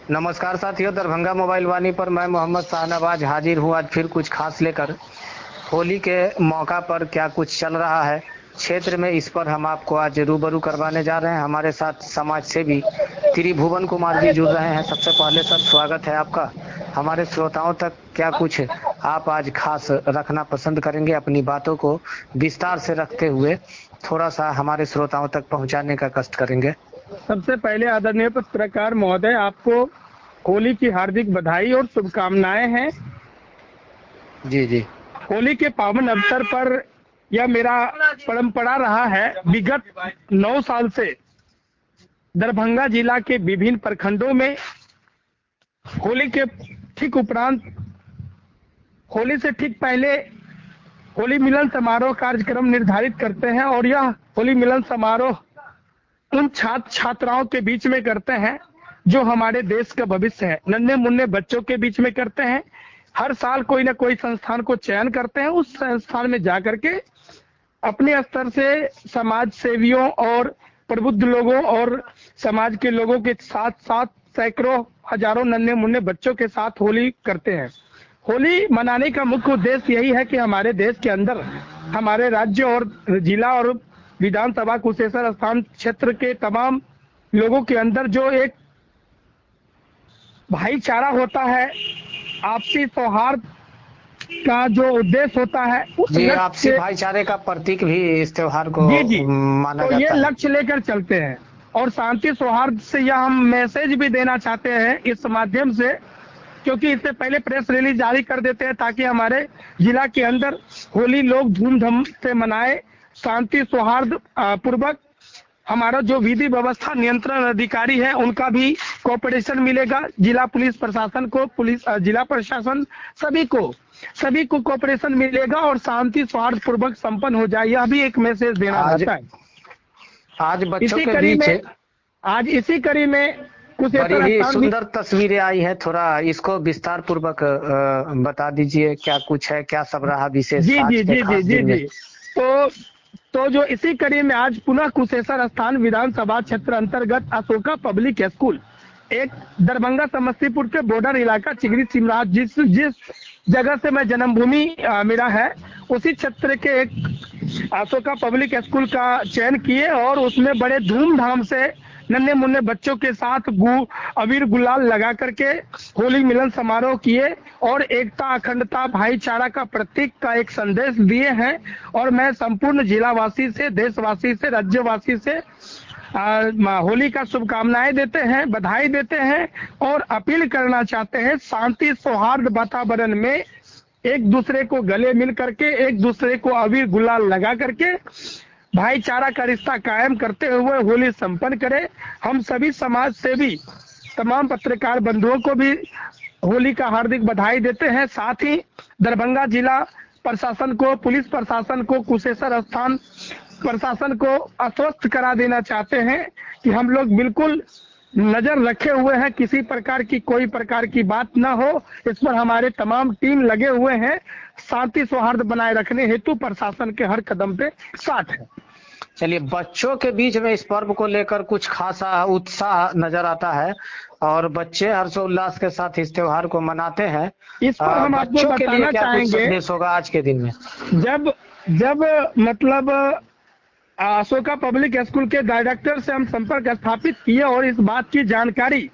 नमस्कार साथियों, दरभंगा मोबाइल वाणी पर मैं मोहम्मद शाहनवाज हाजिर हूँ आज फिर कुछ खास लेकर। होली के मौका पर क्या कुछ चल रहा है क्षेत्र में, इस पर हम आपको आज रूबरू करवाने जा रहे हैं। हमारे साथ समाज सेवी त्रिभुवन कुमार जी जुड़ रहे हैं। सबसे पहले सर, स्वागत है आपका। हमारे श्रोताओं तक क्या कुछ आप आज खास रखना पसंद करेंगे? अपनी बातों को विस्तार से रखते हुए थोड़ा सा हमारे श्रोताओं तक पहुंचाने का कष्ट करेंगे। सबसे पहले आदरणीय पत्रकार महोदय, आपको होली की हार्दिक बधाई और शुभकामनाएं हैं। जी जी। होली के पावन अवसर पर यह मेरा परंपरा रहा है। विगत 9 साल से दरभंगा जिला के विभिन्न प्रखंडों में होली के ठीक उपरांत, होली से ठीक पहले होली मिलन समारोह कार्यक्रम निर्धारित करते हैं और यह होली मिलन समारोह उन छात्र छात्राओं के बीच में करते हैं जो हमारे देश का भविष्य है। नन्हे मुन्ने बच्चों के बीच में करते हैं। हर साल कोई ना कोई संस्थान को चयन करते हैं, उस संस्थान में जाकर के अपने स्तर से समाज सेवियों और प्रबुद्ध लोगों और समाज के लोगों के साथ साथ सैकड़ों हजारों नन्हे मुन्ने बच्चों के साथ होली करते हैं। होली मनाने का मुख्य उद्देश्य यही है कि हमारे देश के अंदर, हमारे राज्य और जिला और विधानसभा कुशेश्वर स्थान क्षेत्र के तमाम लोगों के अंदर जो एक भाईचारा होता है, आपसी सौहार्द का जो उद्देश्य होता है, उस जी, आपसी लक्ष्य भाईचारे का प्रतीक भी इस त्योहार को जी जी, माना तो ये जाता है। लक्ष्य लेकर चलते हैं और शांति सौहार्द से यह हम मैसेज भी देना चाहते हैं इस माध्यम से, क्योंकि इससे पहले प्रेस रिलीज जारी कर देते हैं ताकि हमारे जिला के अंदर होली लोग धूमधाम से मनाए, शांति सौहार्द पूर्वक। हमारा जो विधि व्यवस्था नियंत्रण अधिकारी है उनका भी कोऑपरेशन मिलेगा। जिला पुलिस प्रशासन को, जिला प्रशासन सभी को कोऑपरेशन मिलेगा और शांति सौहार्द पूर्वक संपन्न हो जाए, यह भी एक मैसेज देना आज रहता है। आज बच्चों इसी के कड़ी बीच में आज इसी कड़ी में बड़ी कुशेश्वर ही स्थान भी सुंदर तस्वीरें आई है। थोड़ा इसको विस्तार पूर्वक बता दीजिए, क्या कुछ है, क्या सब रहा विशेष जी आज जी के जी जी खास जी दिन में। जी। तो जो इसी कड़ी में आज पुनः कुशेश्वर स्थान विधानसभा क्षेत्र अंतर्गत अशोका पब्लिक स्कूल, एक दरभंगा समस्तीपुर के बॉर्डर इलाका चिगरी सिमराज, जिस जिस जगह से मैं जन्मभूमि मेरा है, उसी क्षेत्र के एक अशोका पब्लिक स्कूल का चयन किए और उसमें बड़े धूमधाम से नन्हे मुन्ने बच्चों के साथ अबीर गुलाल लगा करके होली मिलन समारोह किए और एकता, अखंडता, भाईचारा का प्रतीक का एक संदेश दिए हैं। और मैं संपूर्ण जिलावासी से, देशवासी से, राज्यवासी से होली का शुभकामनाएं देते हैं, बधाई देते हैं और अपील करना चाहते हैं, शांति सौहार्द वातावरण में एक दूसरे को गले मिल करके, एक दूसरे को अबीर गुलाल लगा करके भाईचारा का रिश्ता कायम करते हुए होली संपन्न करें। हम सभी समाज सेवी तमाम पत्रकार बंधुओं को भी होली का हार्दिक बधाई देते हैं। साथ ही दरभंगा जिला प्रशासन को, पुलिस प्रशासन को, कुशेश्वर स्थान प्रशासन को आश्वस्त करा देना चाहते हैं कि हम लोग बिल्कुल नजर रखे हुए हैं, किसी प्रकार की कोई प्रकार की बात ना हो, इस पर हमारे तमाम टीम लगे हुए हैं। शांति सौहार्द बनाए रखने हेतु प्रशासन के हर कदम पे साथ है। चलिए, बच्चों के बीच में इस पर्व को लेकर कुछ खासा उत्साह नजर आता है और बच्चे हर्षोल्लास के साथ इस त्योहार को मनाते हैं। इस पर हम आपको बच्चों के लिए बताना क्या कुछ चाहेंगे, संदेश होगा आज के दिन में? जब जब मतलब अशोका पब्लिक स्कूल के डायरेक्टर से हम संपर्क स्थापित किए और इस बात की जानकारी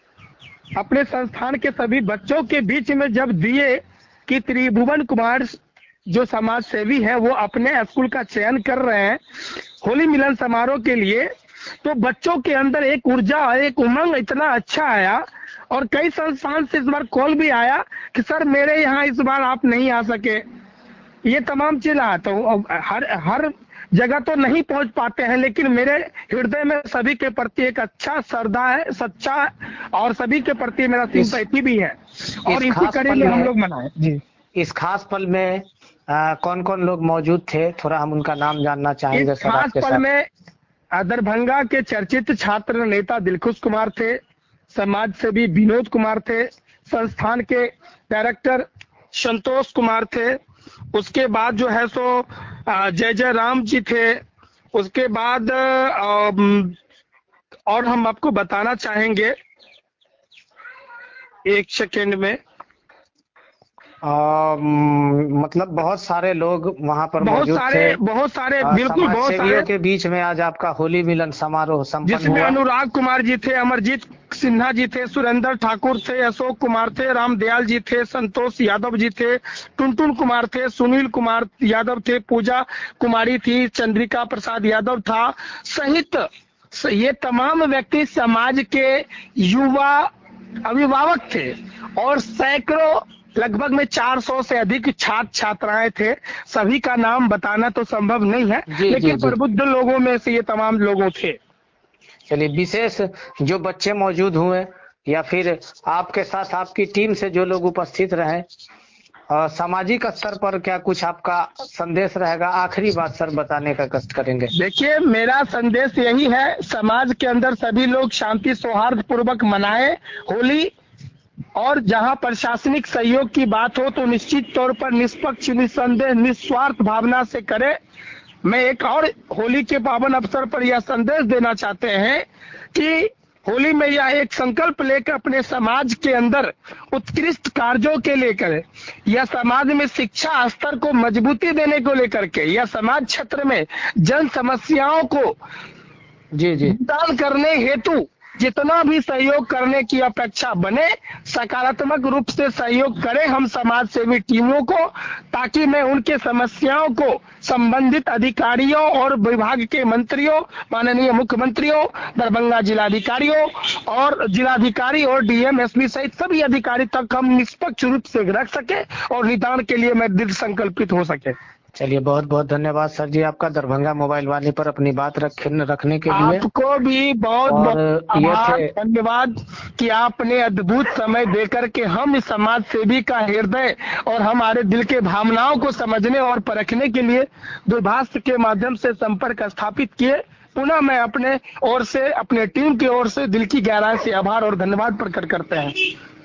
अपने संस्थान के सभी बच्चों के बीच में जब दिए कि त्रिभुवन कुमार जो समाज सेवी है वो अपने स्कूल का चयन कर रहे हैं होली मिलन समारोह के लिए, तो बच्चों के अंदर एक ऊर्जा, एक उमंग इतना अच्छा आया और कई संस्थान से इस बार कॉल भी आया कि सर मेरे यहाँ इस बार आप नहीं आ सके, ये तमाम चीज रहा। तो हर हर जगह तो नहीं पहुंच पाते हैं, लेकिन मेरे हृदय में सभी के प्रति एक अच्छा श्रद्धा है, सच्चा, और सभी के प्रति मेरा इस सिंपैथी भी है इस और इसी खास कड़ी पल में हम में लोग मनाए जी। इस खास पल में कौन कौन लोग मौजूद थे? थोड़ा हम उनका नाम जानना इस चाहेंगे सर खास आपके पल साथ। में दरभंगा के चर्चित छात्र नेता दिलखुश कुमार थे, समाज सेवी विनोद कुमार थे, संस्थान के डायरेक्टर संतोष कुमार थे, उसके बाद जो है सो जय जय राम जी थे, उसके बाद और हम आपको बताना चाहेंगे एक सेकेंड में। मतलब बहुत सारे लोग वहां पर मौजूद थे। बहुत सारे बिल्कुल समाज बहुत सेवियों सारे, के बीच में आज आपका होली मिलन समारोह संपन्न जिसमें हुआ। अनुराग कुमार जी थे, अमरजीत सिन्हा जी थे, सुरेंद्र ठाकुर थे, अशोक कुमार थे, रामदयाल जी थे, संतोष यादव जी थे, टुनटुन कुमार थे, सुनील कुमार यादव थे, पूजा कुमारी थी, चंद्रिका प्रसाद यादव था, सहित ये तमाम व्यक्ति समाज के युवा अभिभावक थे और सैकड़ों, लगभग में 400 से अधिक छात्र छात्राएं थे। सभी का नाम बताना तो संभव नहीं है, जी जी लेकिन जी। प्रबुद्ध लोगों में से ये तमाम लोगों थे। चलिए, विशेष जो बच्चे मौजूद हुए या फिर आपके साथ आपकी टीम से जो लोग उपस्थित रहे, सामाजिक स्तर पर क्या कुछ आपका संदेश रहेगा? आखिरी बात सर बताने का कष्ट करेंगे। देखिए, मेरा संदेश यही है, समाज के अंदर सभी लोग शांति सौहार्द पूर्वक मनाए होली, और जहां प्रशासनिक सहयोग की बात हो तो निश्चित तौर पर निष्पक्ष, निस्संदेह, निस्वार्थ भावना से करे। मैं एक और होली के पावन अवसर पर यह संदेश देना चाहते हैं कि होली में यह एक संकल्प लेकर अपने समाज के अंदर उत्कृष्ट कार्यों के लेकर, या समाज में शिक्षा स्तर को मजबूती देने को लेकर के, या समाज क्षेत्र में जन समस्याओं को जी जी। निदान करने हेतु जितना भी सहयोग करने की अपेक्षा बने, सकारात्मक रूप से सहयोग करें हम समाज सेवी टीमों को, ताकि मैं उनके समस्याओं को संबंधित अधिकारियों और विभाग के मंत्रियों, माननीय मुख्यमंत्रियों, दरभंगा जिलाधिकारियों और जिलाधिकारी और डीएम एसपी सहित सभी अधिकारी तक हम निष्पक्ष रूप से रख सके और निदान के लिए मैं दृढ़ संकल्पित हो सके। चलिए, बहुत बहुत धन्यवाद सर जी आपका दरभंगा मोबाइल वाणी पर अपनी बात रखने के लिए। आपको भी बहुत और बहुत ये आभार, थे धन्यवाद कि आपने अद्भुत समय देकर के हम इस समाज सेवी का हृदय और हमारे दिल के भावनाओं को समझने और परखने के लिए दूरभाष के माध्यम से संपर्क स्थापित किए। पुनः मैं अपने ओर से, अपने टीम की ओर से दिल की गहराई से आभार और धन्यवाद प्रकट करते हैं।